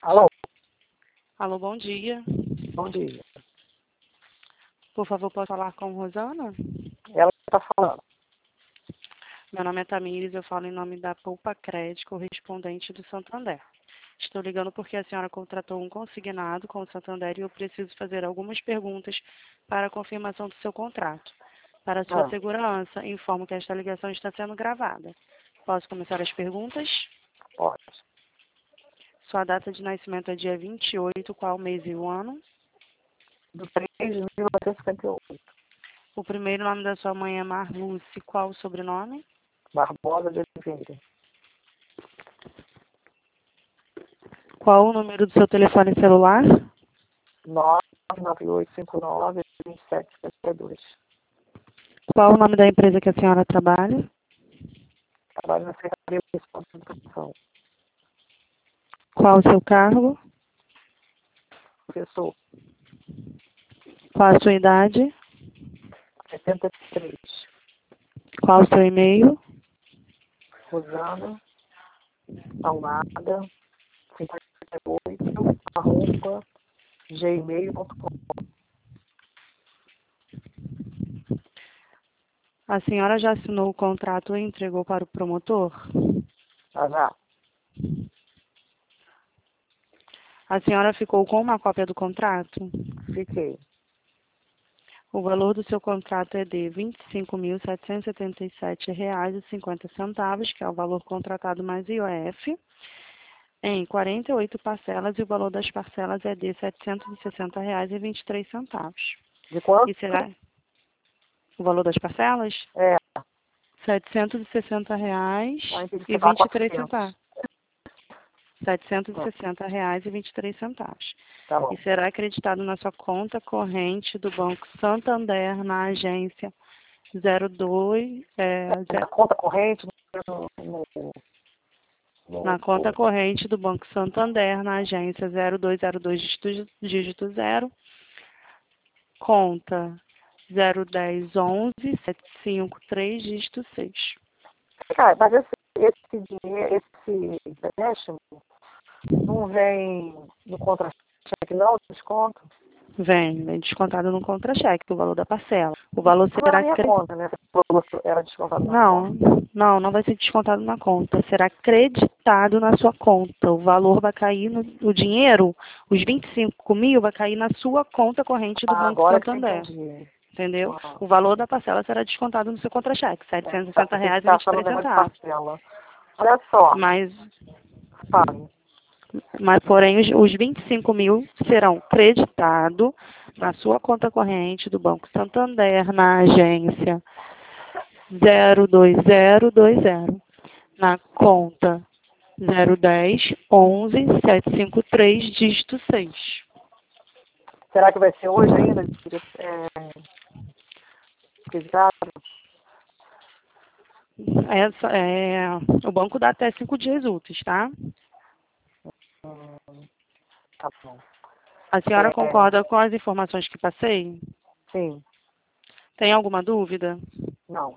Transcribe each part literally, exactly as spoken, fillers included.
Alô, Alô, bom dia. bom dia. Por favor, posso falar com Rosana? Ela está falando. Meu nome é Tamires, eu falo em nome da Poupa Crédito, correspondente do Santander. Estou ligando porque a senhora contratou um consignado com o Santander e eu preciso fazer algumas perguntas para a confirmação do seu contrato. Para sua Ah, segurança, informo que esta ligação está sendo gravada. Posso começar as perguntas? pode. Sua data de nascimento é dia vinte e oito, qual mês e o ano? Do três de mil novecentos e cinquenta e oito. O primeiro nome da sua mãe é Marluce, qual o sobrenome? Barbosa de Oliveira. Qual o número do seu telefone celular? nove nove oito cinco nove dois sete sete dois. Qual o nome da empresa que a senhora trabalha? Trabalho na Secretaria Municipal de Educação. Qual o seu cargo? Professor, Qual a sua idade? setenta e três. Qual o seu e-mail? Rosana, Almada, cinquenta e oito, arroba, gmail ponto com. A senhora já assinou o contrato e entregou para o promotor? Tá já? A senhora ficou com uma cópia do contrato? Fiquei. O valor do seu contrato é de vinte e cinco mil setecentos e setenta e sete reais e cinquenta centavos, que é o valor contratado mais I O F, em quarenta e oito parcelas, e o valor das parcelas é de setecentos e sessenta reais e vinte e três centavos. De quanto? E será o valor das parcelas? É, setecentos e sessenta reais aí tem que e pagar vinte e três quatrocentos. centavos. setecentos e sessenta reais e vinte e três centavos. Tá bom. E será acreditado na sua conta corrente do Banco Santander na agência zero dois, é, Na ze- conta corrente, no, no, no, na conta corrente do Banco Santander na agência zero dois zero dois dígito, dígito zero, conta zero um zero um um sete cinco três dígito seis. Cara, mas esse, esse dinheiro, esse empréstimo, não vem no contra-cheque, não, desconto? Vem, vem descontado no contra-cheque, o valor da parcela. O valor Não na será minha cre... conta, né? Você falou que era descontado na conta. Não, não, não vai ser descontado na conta. Será creditado na sua conta. O valor vai cair no o dinheiro, os vinte e cinco mil vai cair na sua conta corrente do Ah, Banco agora que eu Santander. entendi. Entendeu? Ah, O valor da parcela será descontado no seu contra-cheque, é, setecentos e tá, sessenta tem que reais e ficar vinte e só no três negócio de centavos. parcela. Olha só, Mas, fale. mas porém, os, os vinte e cinco mil serão creditados na sua conta corrente do Banco Santander, na agência zero dois zero dois zero, na conta zero um zero um um sete cinco três, dígito seis. Será que vai ser hoje ainda? É, acreditado? Essa, é, o banco dá até cinco dias úteis, tá? Hum, tá bom. A senhora É, concorda com as informações que passei? sim, Tem alguma dúvida? não.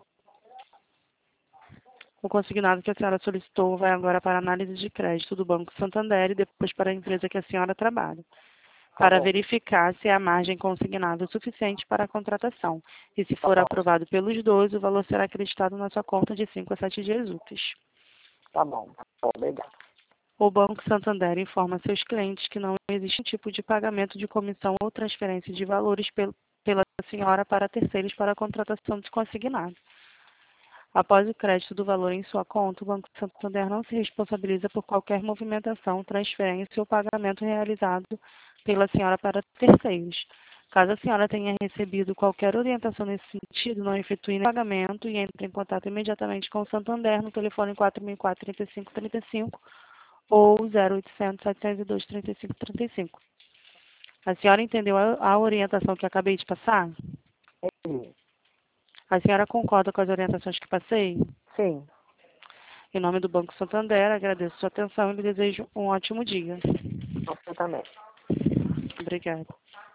O consignado que a senhora solicitou vai agora para análise de crédito do Banco Santander e depois para a empresa que a senhora trabalha, Tá para bom, verificar se a margem consignada é suficiente para a contratação. E se tá for bom, aprovado pelos dois, o valor será acreditado na sua conta de cinco a sete dias úteis. tá bom. Tá bom, obrigado. O Banco Santander informa seus clientes que não existe tipo de pagamento de comissão ou transferência de valores pel- pela senhora para terceiros para a contratação de consignado. Após o crédito do valor em sua conta, o Banco Santander não se responsabiliza por qualquer movimentação, transferência ou pagamento realizado pela senhora para terceiros. Caso a senhora tenha recebido qualquer orientação nesse sentido, não efetue nenhum pagamento e entre em contato imediatamente com o Santander no telefone quatro mil e quatro, trinta e cinco, trinta e cinco ou zero oitocentos, setecentos e dois, trinta e cinco, trinta e cinco. A senhora entendeu a, a orientação que acabei de passar? Entendi. A senhora concorda com as orientações que passei? Sim, Em nome do Banco Santander, agradeço sua atenção e lhe desejo um ótimo dia. você também. Obrigada.